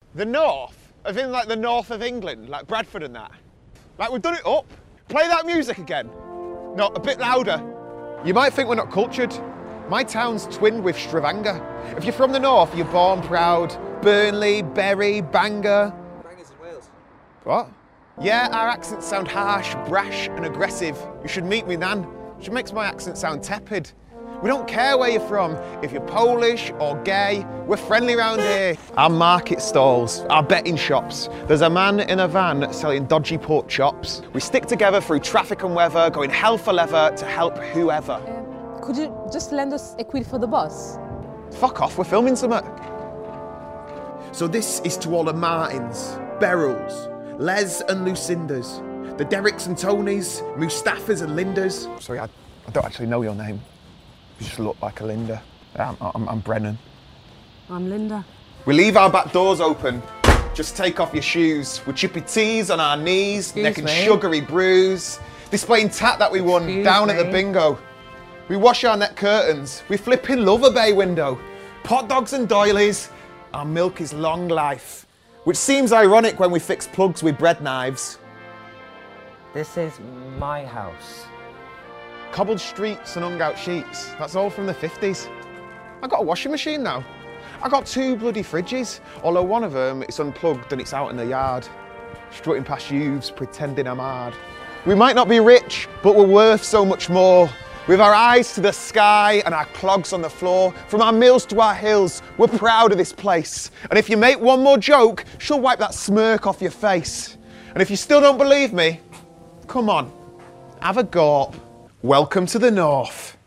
The north? As in like the north of England, like Bradford and that? Like we've done it up. Play that music again. No, a bit louder. You might think we're not cultured. My town's twinned with Stavanger. If you're from the north, you're born proud. Burnley, Bury, Bangor. Bangor's in Wales. What? Yeah, our accents sound harsh, brash and aggressive. You should meet me, Nan. She makes my accent sound tepid. We don't care where you're from. If you're Polish or gay, we're friendly round here. Our market stalls, our betting shops. There's a man in a van selling dodgy pork chops. We stick together through traffic and weather, going hell for leather to help whoever. Could you just lend us a quid for the bus? Fuck off, we're filming something. So this is to all the Martins, Berylls, Les and Lucindas, the Derricks and Tonys, Mustafas and Lindas. Sorry, I don't actually know your name. You just look like a Linda. I'm Brennan. I'm Linda. We leave our back doors open. Just take off your shoes. We chippy teas on our knees, neck and sugary brews. Displaying tat that we won down at the bingo. We wash our net curtains. We flip in Lover Bay window. Pot dogs and doilies. Our milk is long life. Which seems ironic when we fix plugs with bread knives. This is my house. Cobbled streets and hung out sheets. That's all from the 50s. I got a washing machine now. I got 2 bloody fridges, although one of them is unplugged and it's out in the yard. Strutting past youths, pretending I'm hard. We might not be rich, but we're worth so much more. With our eyes to the sky and our clogs on the floor, from our mills to our hills, we're proud of this place. And if you make one more joke, she'll wipe that smirk off your face. And if you still don't believe me, come on, have a gawp. Welcome to the north.